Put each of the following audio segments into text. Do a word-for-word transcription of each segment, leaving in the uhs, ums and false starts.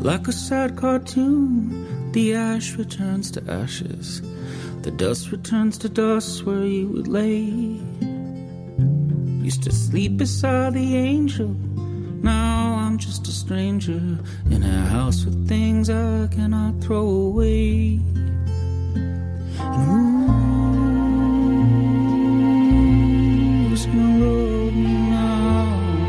Like a sad cartoon, the ash returns to ashes. The dust returns to dust where you would lay. Used to sleep beside the angel. Now I'm just a stranger in a house with things I cannot throw away. And who's gonna love me now?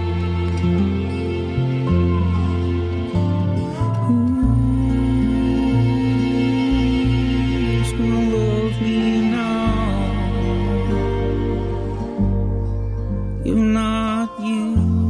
Who's gonna love me now? If not you.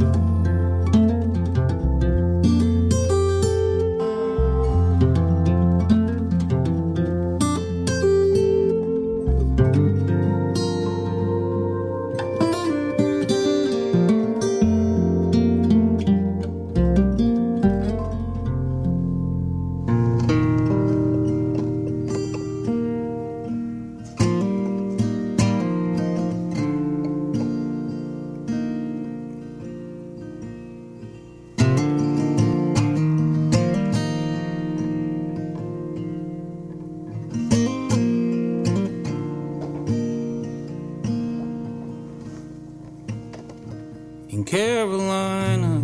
Carolina,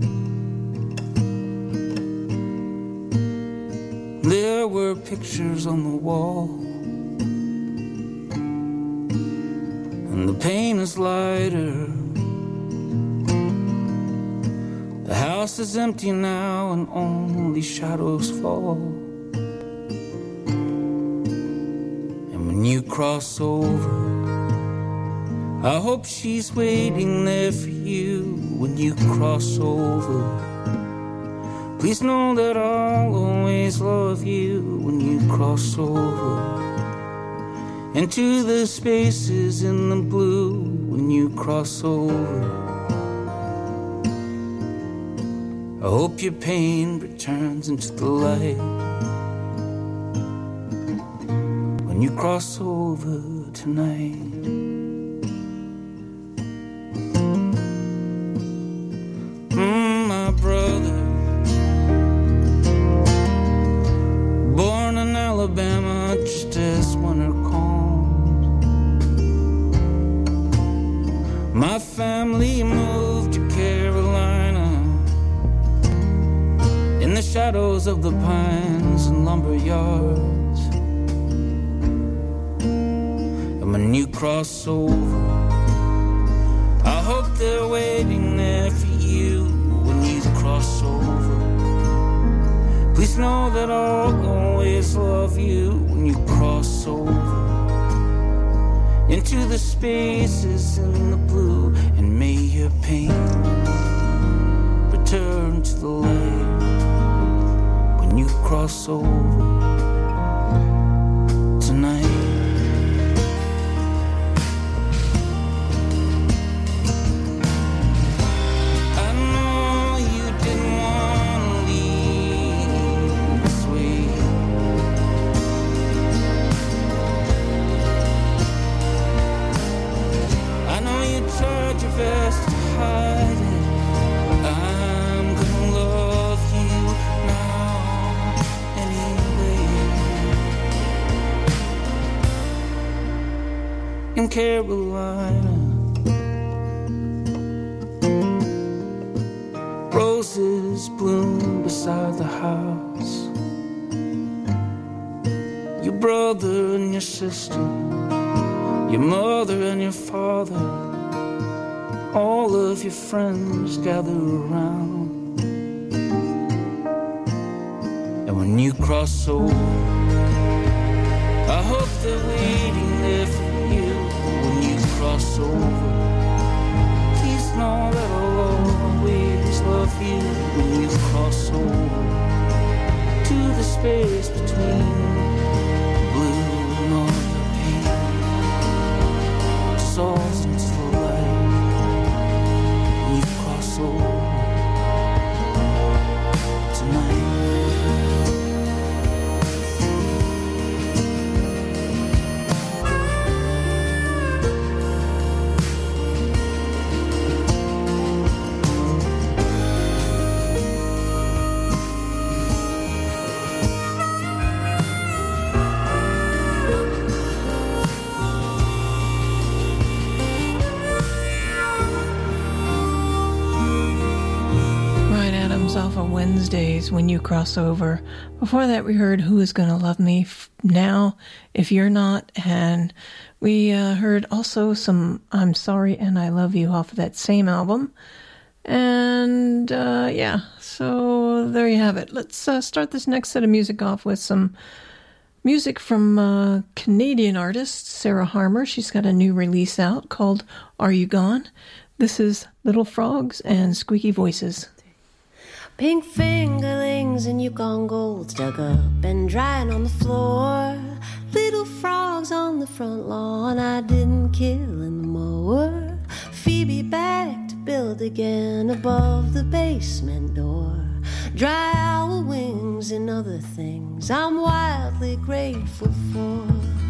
there were pictures on the wall, and the paint is lighter. The house is empty now and only shadows fall. And when you cross over, I hope she's waiting there for you when you cross over. Please know that I'll always love you when you cross over. Into the spaces in the blue when you cross over. I hope your pain returns into the light when you cross over tonight. Alabama, just as winter comes. My family moved to Carolina in the shadows of the pines and lumber yards. And when you cross over, I hope they're waiting there for you when you cross over. Please know that I'll always love you when you cross over into the spaces in the blue, and may your pain return to the light when you cross over tonight. Best to hide it. I'm gonna love you now anyway. In Carolina, roses bloom beside the house. Your brother and your sister, your mother and your father, all of your friends gather around. And when you cross over, I hope they're waiting there for you when you cross over. Please know that I'll always love you when you cross over to the space between the blue and all your pain. Dissolves into the light. Over tonight. of Wednesdays, When You Cross Over. Before that, we heard Who Is Gonna Love Me Now, If You're Not, and we uh, heard also some I'm Sorry and I Love You off of that same album. And uh, yeah, so there you have it. Let's uh, start this next set of music off with some music from uh, Canadian artist Sarah Harmer. She's got a new release out called Are You Gone? This is Little Frogs and Squeaky Voices. Pink fingerlings and Yukon golds dug up and drying on the floor. Little frogs on the front lawn I didn't kill in the mower. Phoebe back to build again above the basement door. Dry owl wings and other things I'm wildly grateful for.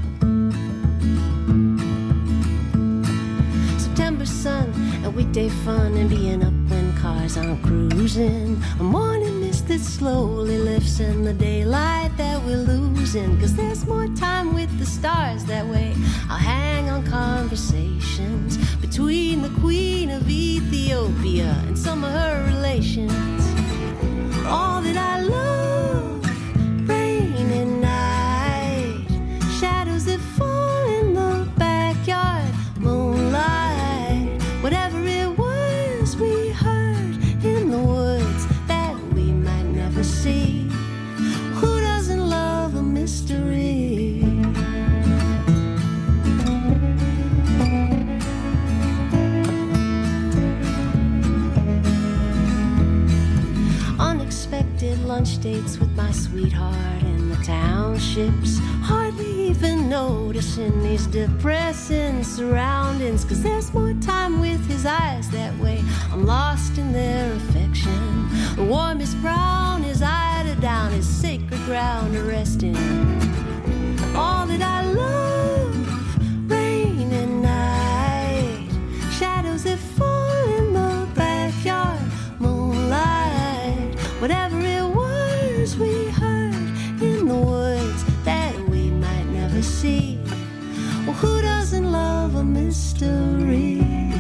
September sun and weekday fun and being up when cars aren't cruising. A morning mist that slowly lifts in the daylight that we're losing. Cause there's more time with the stars that way. I'll hang on conversations between the Queen of Ethiopia and some of her relations. All that I love, rain and night, shadows that fall in the backyard, moonlight, whatever it was we heard in the woods that we might never see. Who doesn't love a mystery? Unexpected lunch dates with my sweetheart in the townships. Hardly even noticing these depressing surroundings. Cause there's more time with his eyes that way. I'm lost in their affection. The warmest brown is eider down, is sacred ground to rest in. All that I love, rain and night, shadows that fall in the backyard, moonlight, whatever it was we heard in the woods that we might never see. Well, who doesn't love a mystery?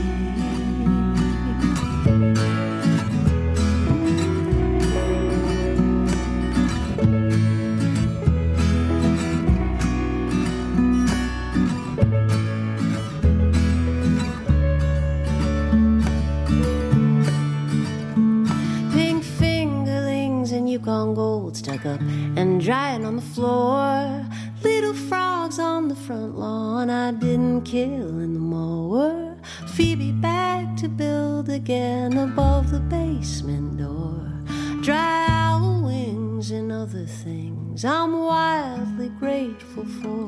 Yukon golds dug up and drying on the floor. Little frogs on the front lawn I didn't kill in the mower. Phoebe back to build again above the basement door. Dry owl wings and other things I'm wildly grateful for.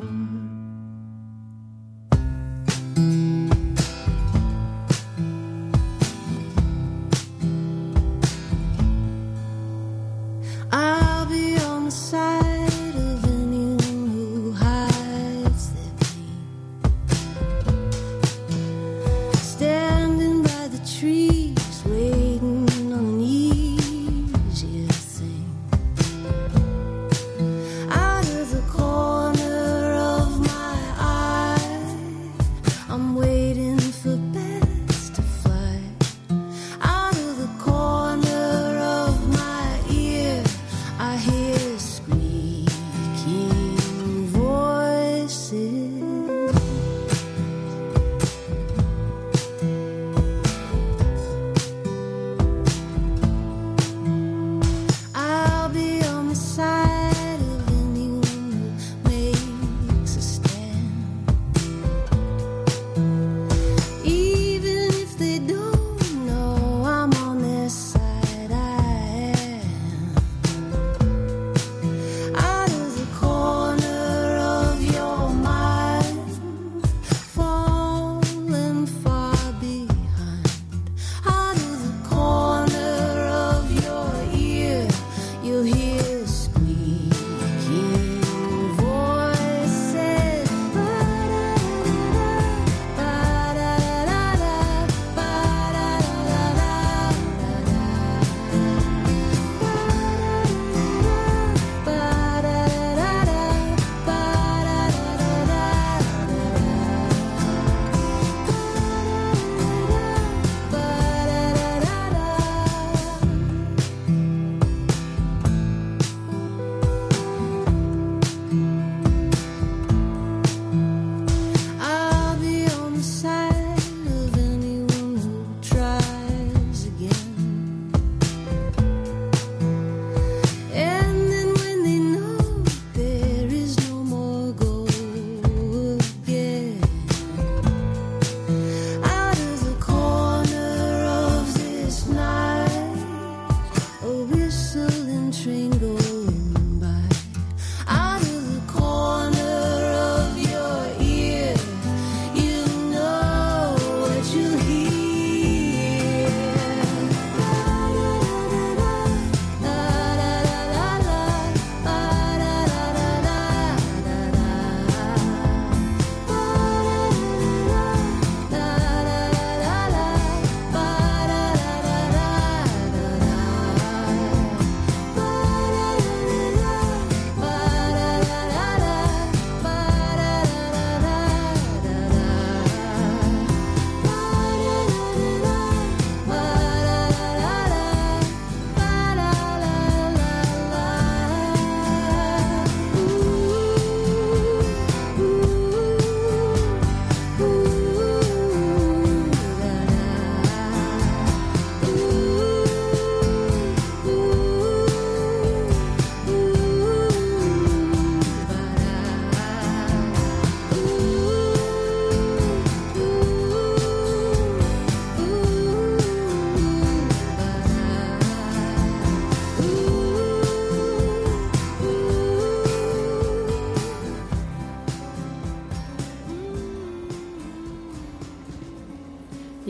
I'll be on the side of anyone who hides their pain, standing by the trees, waiting on an easier thing. Out of the corner of my eye, I'm waiting for bats to fly. Out of the corner of my ear, I hear screams.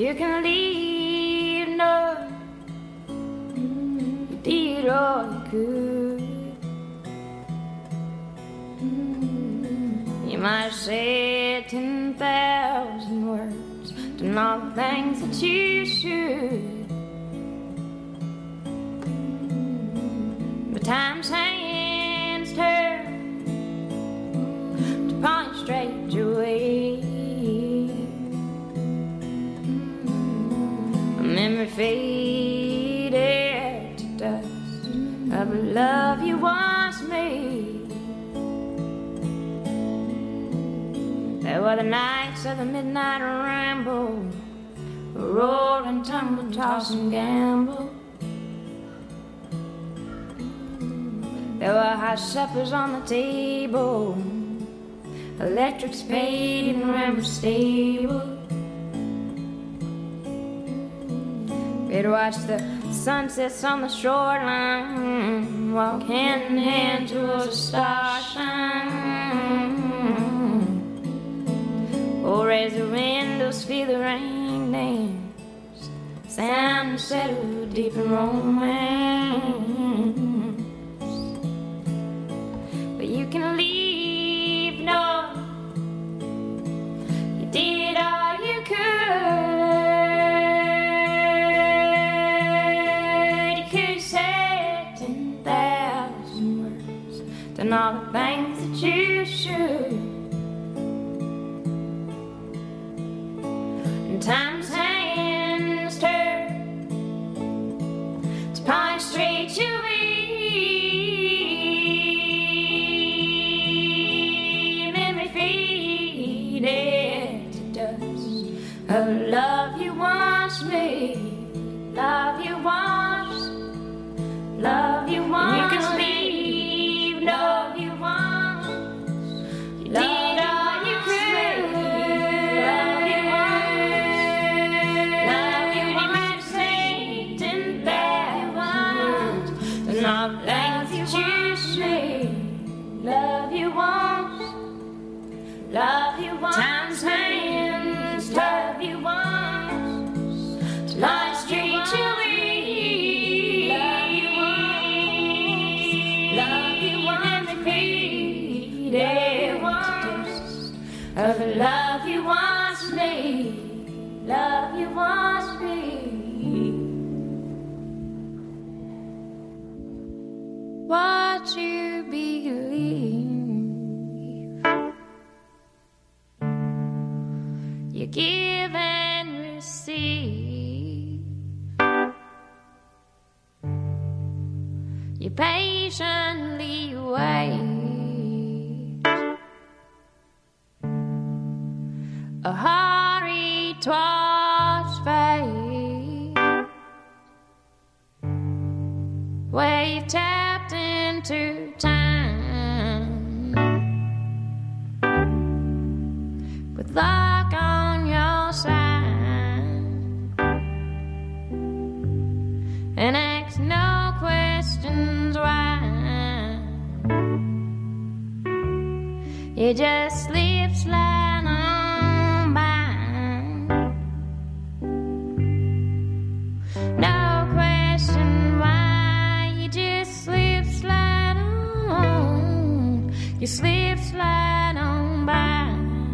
You can leave, no, you did all you could. You might have said ten thousand words, done all the things that you should. But time's hands turn to point straight your way. A memory faded to dust of a love you once made. There were the nights of the midnight ramble, roll and tumble, toss and gamble. There were hot suppers on the table, electric spade and ramble stable. We'd watch the sunsets on the shoreline, walk hand in hand towards the starshine. Oh, raise the windows, feel the rain dance, sound and settle deep in romance. But you can leave, no, you did all you could. You could say ten thousand words, done all the things that you should. Time's hands turn to point straight your way. Memory faded to dust of love you once made. Love you once, love you once. You can leave, love you once. You did all you could. Love you once, love you once, love you once. Time's hands, love you once, to lie straight your way. Love you once, love you once, faded once. Of the love you once made, love you once made. What you believe, you give and receive, you patiently wait, a hurry towards fate, where you've tapped into time with luck on your side, and ask no questions why. You just slip slide on by. No question why. You just slip slide on. You slip slide on by.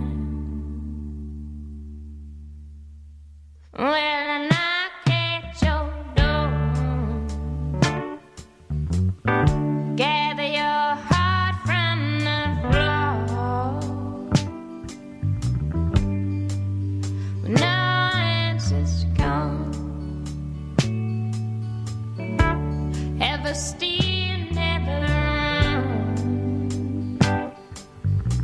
Well, I knock at your door, gather your heart from the floor, with no answers come, ever steal, never run.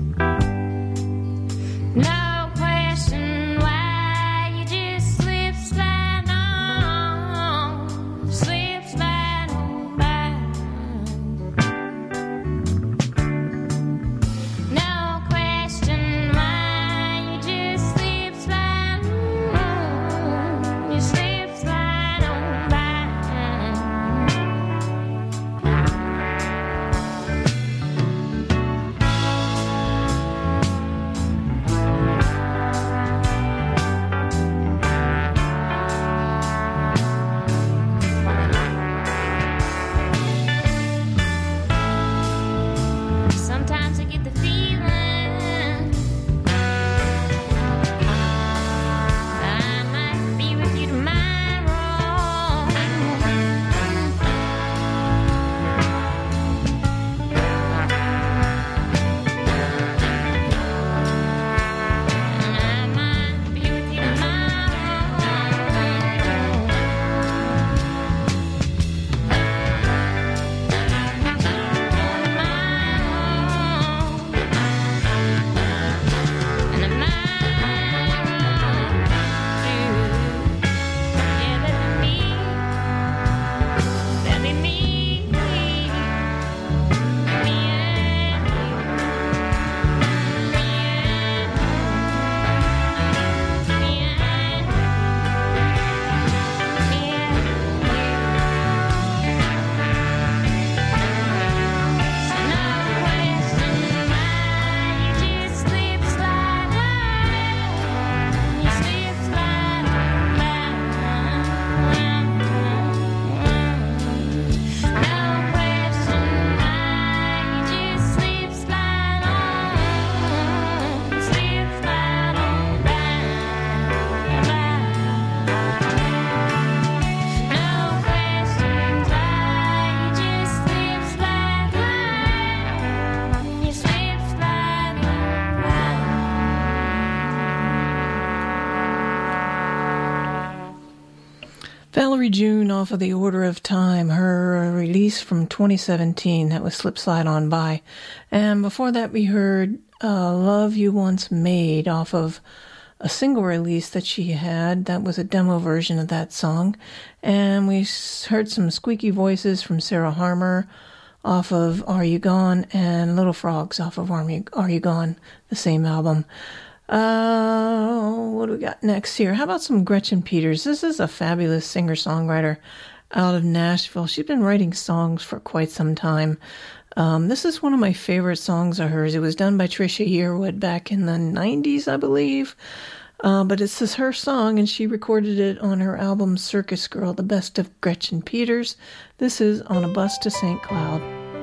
Valerie June off of The Order of Time, her release from twenty seventeen, that was Slip Slide On By. And before that we heard uh, Love You Once Made off of a single release that she had. That was a demo version of that song. And we heard some squeaky voices from Sarah Harmer off of Are You Gone, and Little Frogs off of Are You, Are You Gone, the same album. Uh, what do we got next here? How about some Gretchen Peters? This is a fabulous singer-songwriter out of Nashville. She's been writing songs for quite some time. Um, this is one of my favorite songs of hers. It was done by Trisha Yearwood back in the nineties, I believe. Uh, but this is her song, and she recorded it on her album Circus Girl, the best of Gretchen Peters. This is On a Bus to Saint Cloud.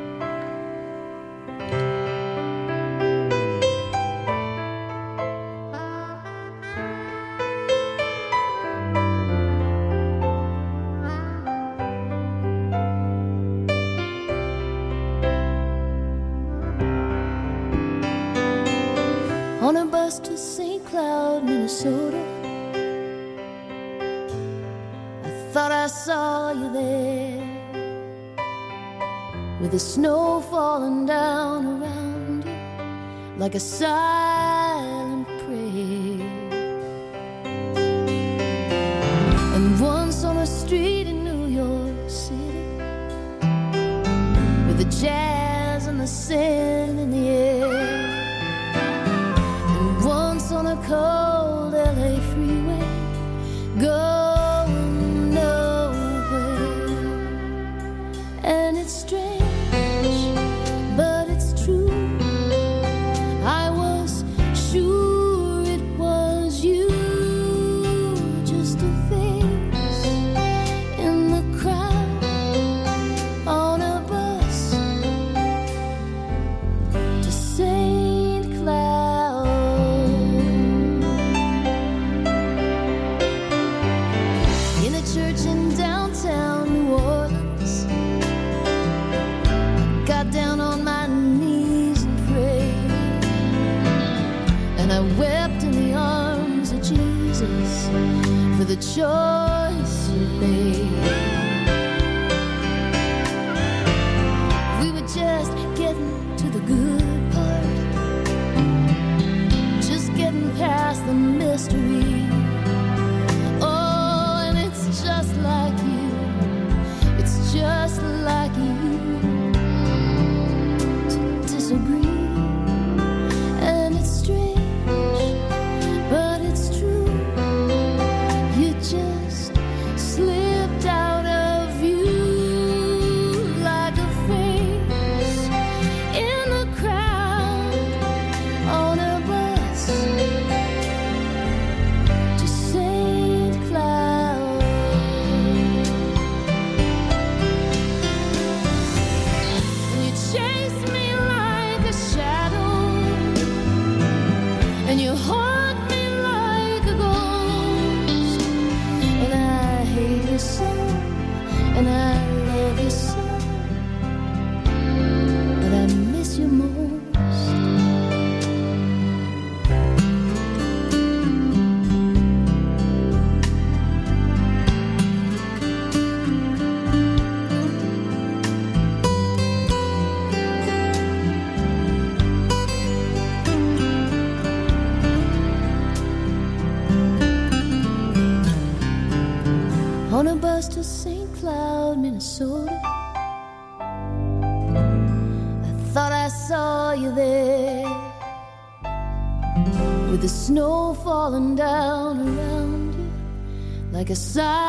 On a bus to Saint Cloud, Minnesota, I thought I saw you there, with the snow falling down around you like a silent prayer. And once on a street in New York City, with the jazz and the sin in the air. On a cold L A freeway, going nowhere. And it's strange, but it's true. I was sure it was you, just a face in the crowd on a bus to Saint Cloud. Church in downtown New Orleans, I got down on my knees and prayed, and I wept in the arms of Jesus for the choice you made. We were just getting to the good part, just getting past the mystery. Just like you, it's just like you to disagree. And it's strange, but it's true. You just slipped out of view like a face in the crowd on a bus to Saint Cloud. And you haunt me like a ghost, and I hate you so, and I love you so, but I miss you most. On a bus to Saint Cloud, Minnesota, I thought I saw you there, with the snow falling down around you like a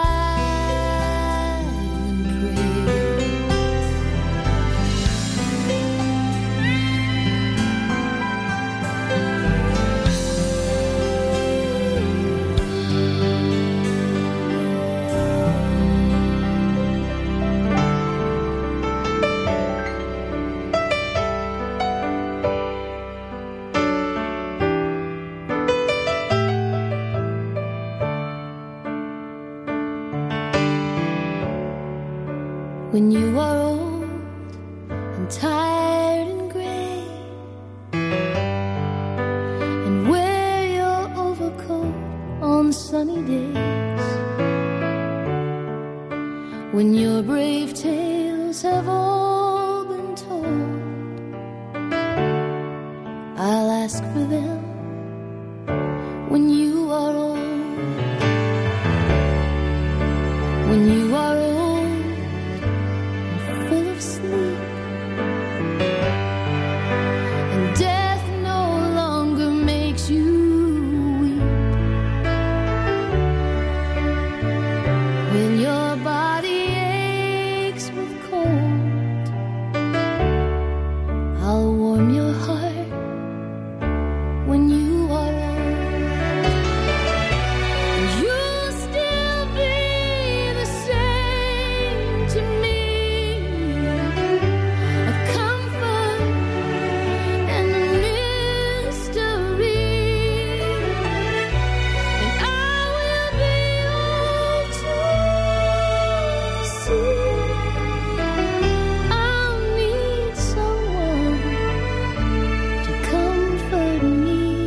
silent prayer. When you are old and tired and gray, and wear your overcoat on sunny days, when your brave tales have all been told, I'll ask for them when you are old. When you are old and full of sleep, and death no longer makes you weep, when your body aches with cold, I'll warm your heart when you are old. You'll still be the same to me, a comfort and a mystery, and I will be old to see. I'll need someone to comfort me.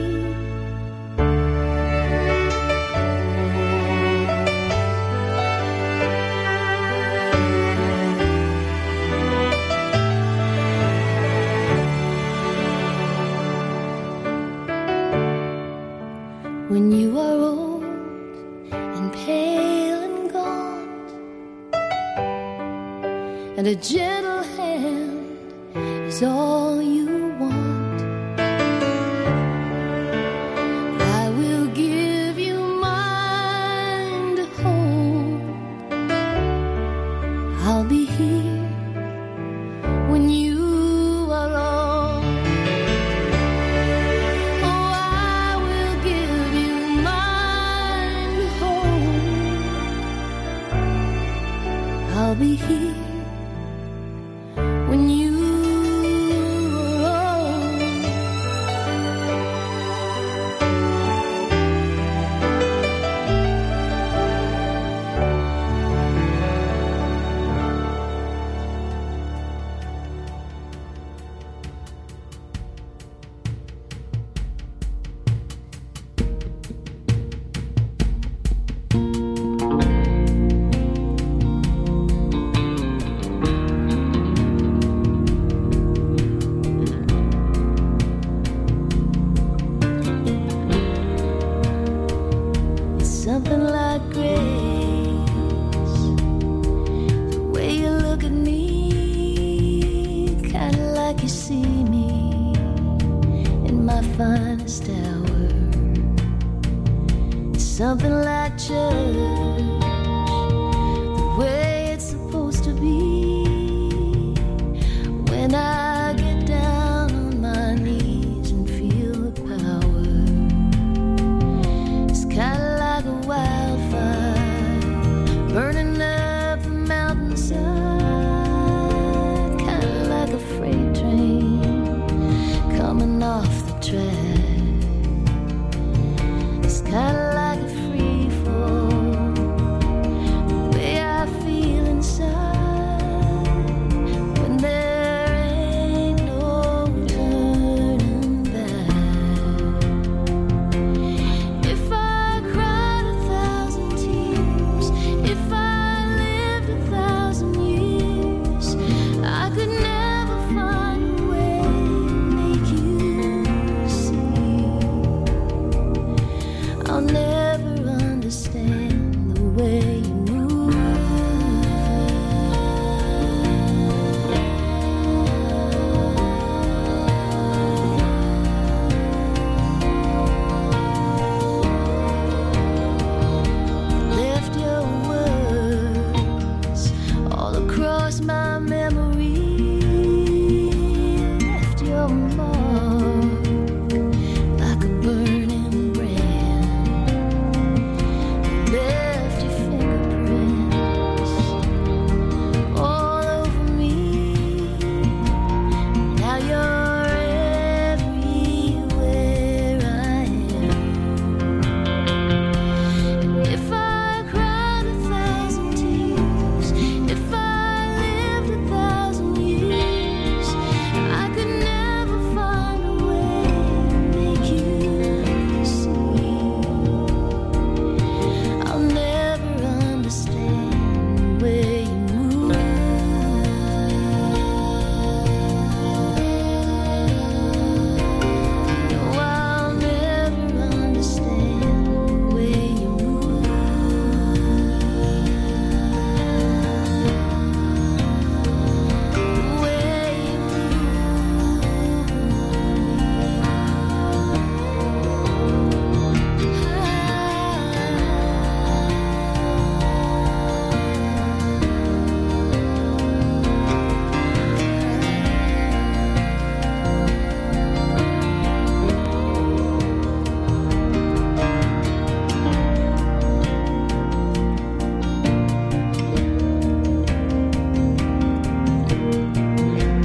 When you are old and pale and gaunt, and a gentle hand is all you want, I will give you mine to hold. I'll be here when you are old. Oh, I will give you mine to hold. I'll be here when you are old. It's something like grace, the way you look at me, kinda like you see me in my finest hour. It's something like church, the way